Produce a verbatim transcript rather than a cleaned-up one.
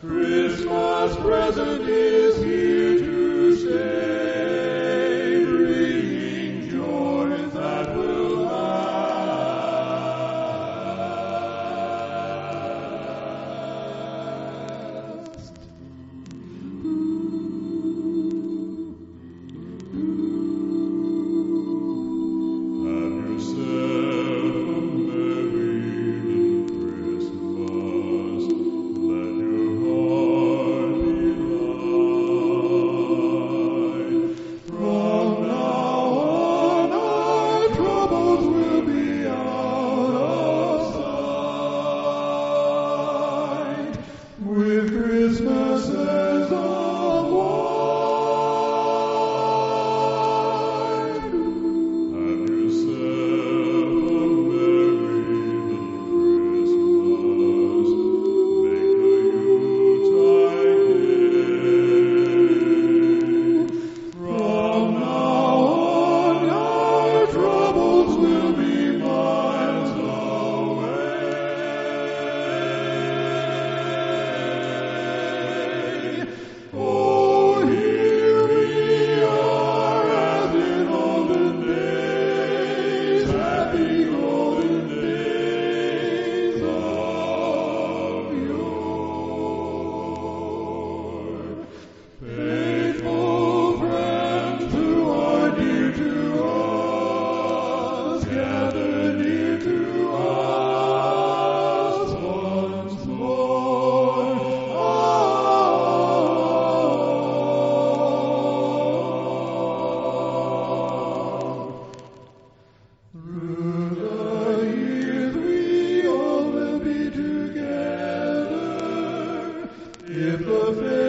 Christmas present is here to stay, bringing joy that will last. Have yourself a merry little Christmas. Let your heart be light. From now on, our troubles will be out of sight. With Christmas as a wine. Have yourself a merry little Christmas. Make the Yuletide gay. From now on, our troubles will be miles away. Oh, here we are as in olden days, happy golden days of yore. Faithful friends who are dear to us, gather near to us once more. Through the years we all will be together, if the